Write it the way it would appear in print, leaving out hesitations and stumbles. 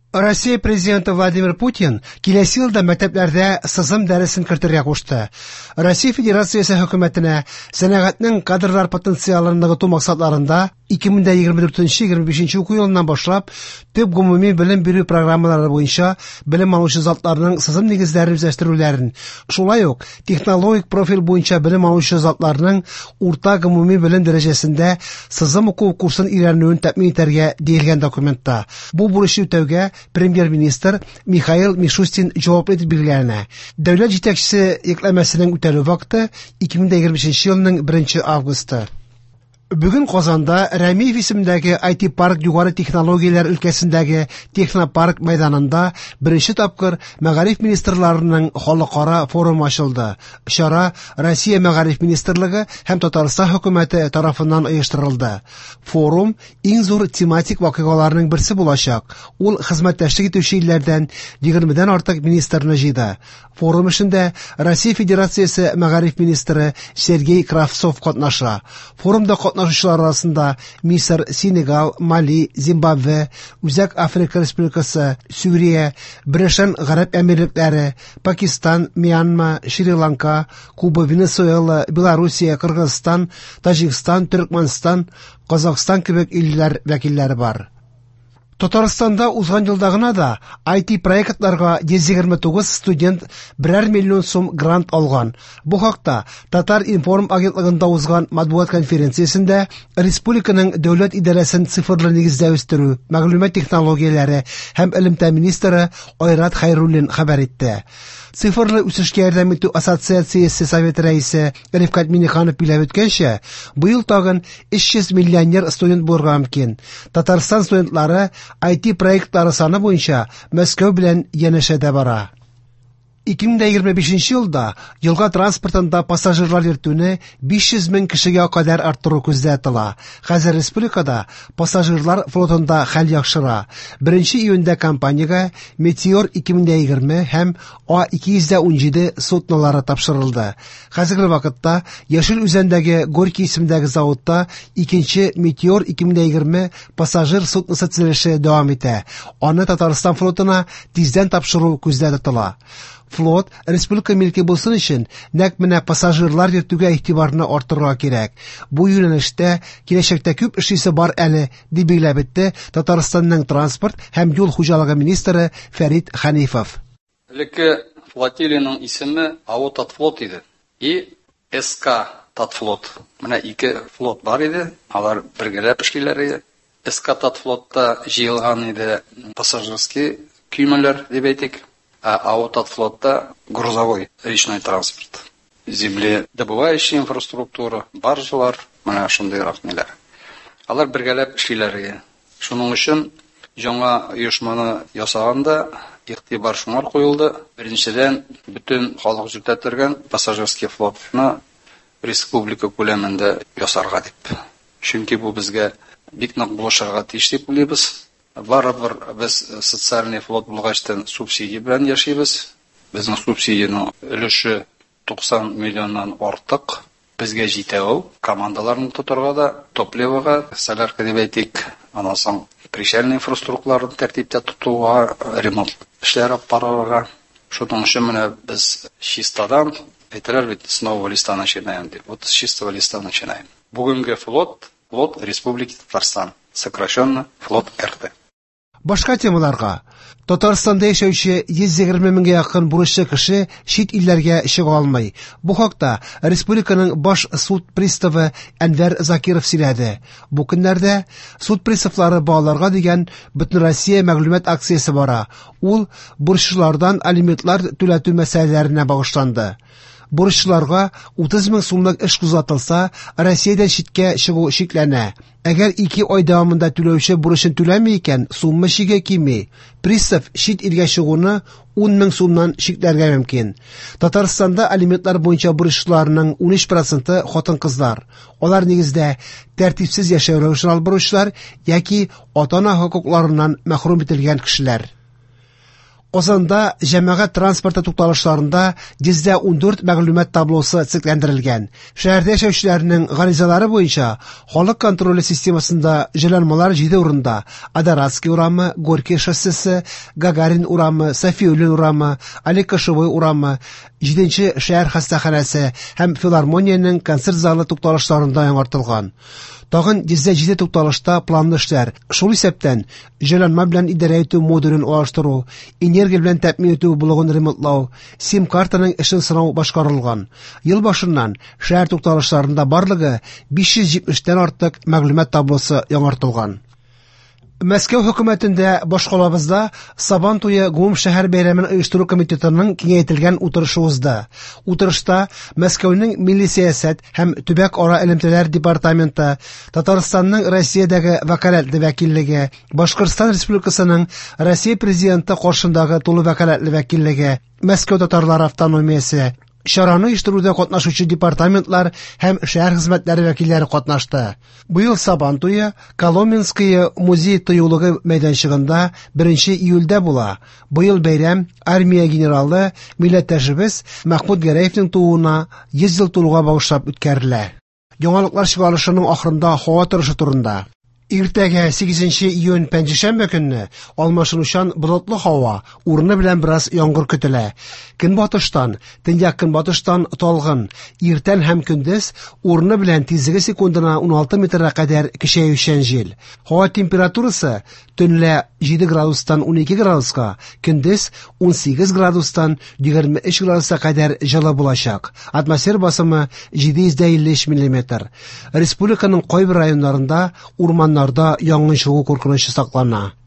Россия президенты Владимир Путин киләсе елда мәктәпләрдә сызым дәресен кертергә кушты. Россия Федерациясе хөкүмәтенә сәнәгатьнең кадрлар потенциалын ныгыту максатларында 2024-2025 уку елыннан башлап төп гомуми белем бирү программалары буенча белем алучы затларның сызым нигезләрен үзләштерүләрен, шулай ук технологик профиль буенча белем алучы затларның урта гомуми белем дәрәҗәсендә сызым уку курсын өйрәнүен тәэмин итәргә диелгән документта. Бу бурычны үтәүгә Премьер-министр Михаил Мишустин җавап итеп биргәнә. Дәүләт җитәкчесе йөкләмәсенең үтәлү вакыты 2025 елның 1 августы. Бүген Казанда Рәмиев исемендәге IT-парк югары технологияләр өлкәсендәге технопарк мәйданында беренче тапкыр мәгариф министрларының халыкара форумы ачылды. Чара Россия мәгариф министрлыгы һәм Татарстан хөкүмәте тарафыннан оештырылды. Форум иң зур тематик вакыйгаларның берсе булачак. Ул хезмәттәшлек итүче илләрдән 20дән артык министрны җыйды. Форум эшендә Россия Федерациясе мәгариф министры Сергей Кравцов катнаша. Форумда катнашучылар арасында Мисыр, Сенегал, Мали, Зимбабве, Үзәк Африка Республикасы, Сүрия, Birleşen Гарәп Әмирлекләре, Пакистан, Мьянма, Шри-Ланка, Куба, Венесуэла, Белоруссия, Кыргызстан, Таҗикстан, Төркмәнстан, Казакстан кебек илләр вәкилләре бар. Татарстанда узган елда гына да IT-проектларга 129 студент 1 миллион сум грант алган. Бу хакта Татар информ агентлыгында узган матбугат конференциясендә республиканың дәүләт идарәсен цифрлы нигездә үстерү, мәгълүмат технологияләре һәм элемтә министры Айрат Хәйруллин хәбәр итте. Цифрлы үсешкә ярдәм итү ассоциациясе совет рәисе Рифкат Миниханов биләп үткәнчә, быел тагын 300 миллионер студент булырга мөмкин. Татарстан студентлары IT-проектлары саны буенча Мәскәү белән янәшәдә бара. 2025 елда елга транспортында пассажирлар йөртүне 500 мең кешегә кадәр арттыру күздә тотыла. Хәзер республикада пассажирлар флотында хәл яхшыра. 1 июньдә компаниягә Meteor 2020 һәм A217 суднолары тапшырылды. Хәзерге вакытта Яшел Үзәндәге Горький исемендәге заводта 2нче Meteor 2020 пассажир судносы төзелеше дәвам итә. Аны Татарстан флотына тиздән тапшыру күздә тотыла. Флот республика милки булсын өчен нәкъ менә пассажирлар йөртүгә игътибарны арттырырга кирәк. Бу юнәлештә киләчәктә күп эшлисе бар әле, дип билгеләп үтте Татарстанның транспорт һәм юл хуҗалыгы министры Фәрит Хәнифов. Элекке флотилиянең исеме АО Татфлот иде. И СК Татфлот. Менә ике флот бар иде. Алар бергәләп эшлиләр иде. СК Татфлотта җыелган иде пассажирский көймәләр дип әйтик. АО Татфлотта грузовой речной транспорт. Земледобывающая инфраструктура, баржалар, менә шундый рәхмәтләр. Алар бергәләп эшлиләр. Шуның өчен жаңа оешманы ясаганда игътибар шуңар куелды. Беренчедән бүтән халык җитәтергән пассажирский флотны республика күләмендә ясарга дип. Чөнки бу безгә бик нык булышырга тиеш дип уйлыйбыз. Барыбер без социальный флот булгачтан субсидия белән яшибез. Безнең субсидияның өлеше 90 миллионнан артык. Безгә җитә ул. Командаларны тотарга да, топливога, солярка дип әйтик, аннан соң причальный инфраструктураларын тәртиптә тотуга, ремонт эшләре параларга. Шуның өчен менә без чистадан әйтәләр бит, с нового листа начинаем дип. Вот с чистого листа начинаем. Бүгенге флот Республики Татарстан, сокращенно флот РТ. Башка темаларга. Татарстанда яшәүче 120 меңгә якын бурычлы кеше чит илләргә чыга алмый. Бу хакта республиканың баш суд приставы Әнвәр Закиров сөйләде. Бу көннәрдә суд приставлары балаларга дигән Бөтенроссия мәгълүмат акциясе бара. Ул бурычлылардан алиментлар түләтү мәсьәләләренә багышланды. Бурычлыларга 30 мең сумлык эш кузатылса, Россиядән читкә чыгу шикләнә. Әгәр 2 ай дәвамында түләүче бурычын түләми икән, сумма чигә кими. Пристав чит илгә чыгуны 10 мең сумнан шикләргә мөмкин. Татарстанда алиментлар буенча бурычлыларның 13% хатын-кызлар. Алар нигездә тәртипсез яшәү өчен албыручылар яки ата-ана хокукларыннан мәхрүм ителгән кешеләр. Озанда җәмәгать транспорты тукталышларында 114 мәгълүмат таблосы цикләндерелгән. Шәһәрдә яшәүчеләрнең гаризалары буенча халык контроле системасында җайланмалар 7 урында: Адаратский урамы, Горький шоссесы, Гагарин урамы, Софиуллин урамы, Али Кошевой урамы, 7-нче шәһәр хастаханәсе һәм филармониянең концерт залы тукталышларында яңартылган. Тагын 107 тукталышта планлы эшләр, шул исәптән җайланма белән идарә итү модулен алыштыру, энергия белән тәэмин итү блогын ремонтлау, сим-картаның эшен сынау башкарылган. Ел башыннан шәһәр тукталышларында барлыгы 570тән артык мәгълүмат таблосы яңартылган. Мәскәү хөкүмәтендә башкалабызда Сабан туе гомум шәһәр бәйрәмен оештыру комитетының киңәйтелгән утырышы узды. Утырышта Мәскәүнең милли сәясәт һәм төбәк ара элемтәләр департаменты, Татарстанның Россиядәге вәкаләтле вәкиллеге, Башкортстан Республикасының Россия президенты каршындагы тулы вәкаләтле вәкиллеге, Мәскәү татарлары автономиясе, чараны оештыруда катнашучы департаментлар һәм шәһәр хезмәтләре вәкилләре катнашты. Быел Сабан туе Коломенское музей тыюлыгы мәйданчыгында 1 июльдә була. Быел бәйрәм армия генералы милләттәшебез Мәхмүд Гәрәевнең тууына 100 ел тулуга багышлап үткәрелә. Яңалыклар чыгарылышының ахырында һава торышы турында. Иртәгә 8 июнь пәнҗешәмбе көнне алмашынучан болытлы һава, урыны белән бераз яңгыр көтелә. Көнбатыштан, төньяк көнбатыштан талгын, иртән һәм көндез урыны белән тизлеге секундына 16 метрга кадәр көчәючән җил. Һава температурасы төнлә 7 градустан 12 градуска, көндез 18 градустан 23 градуска кадәр җылы булачак. Атмосфера басымы 753 мм. Республиканың кайбер районнарында урманнарда яңгыр чыгу куркынычы саклана.